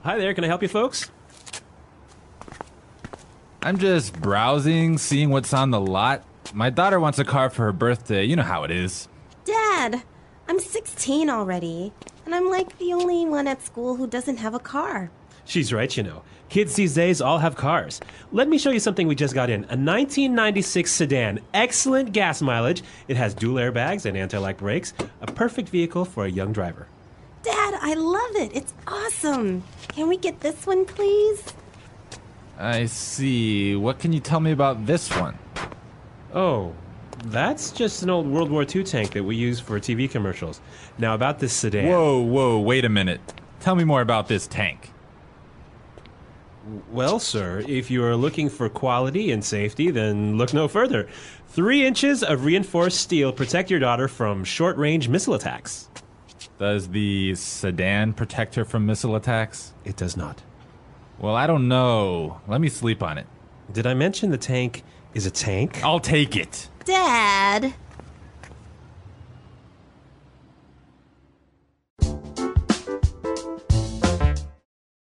Hi there, can I help you folks? I'm just browsing, seeing what's on the lot. My daughter wants a car for her birthday. You know how it is. Dad, I'm 16 already, and I'm like the only one at school who doesn't have a car. She's right, you know. Kids these days all have cars. Let me show you something we just got in. A 1996 sedan. Excellent gas mileage. It has dual airbags and anti-lock brakes. A perfect vehicle for a young driver. Dad, I love it. It's awesome. Can we get this one, please? I see. What can you tell me about this one? Oh, that's just an old World War II tank that we use for TV commercials. Now about this sedan. Whoa, wait a minute. Tell me more about this tank. Well, sir, if you are looking for quality and safety, then look no further. 3 inches of reinforced steel protect your daughter from short-range missile attacks. Does the sedan protect her from missile attacks? It does not. Well, I don't know. Let me sleep on it. Did I mention the tank is a tank? I'll take it. Dad.